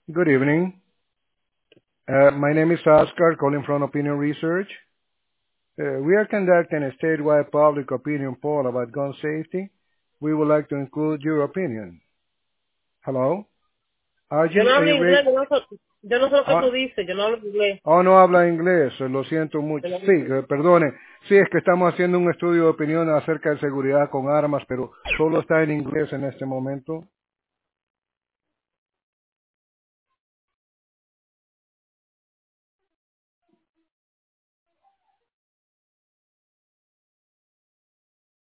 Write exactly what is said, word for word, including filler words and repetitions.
Good evening. Uh, my name is Oscar, calling from Opinion Research. Uh, we are conducting a statewide public opinion poll about gun safety. We would like to include your opinion. Hello? Are Yo you no a hablo re- inglés, yo no, sé- yo no sé lo que tú ah, dices, yo no hablo inglés. oh, no habla inglés, eh, lo siento mucho. Yo no hablo Sí, inglés. eh, perdone. Sí, es que estamos haciendo un estudio de opinión acerca de seguridad con armas, pero solo está en inglés en este momento.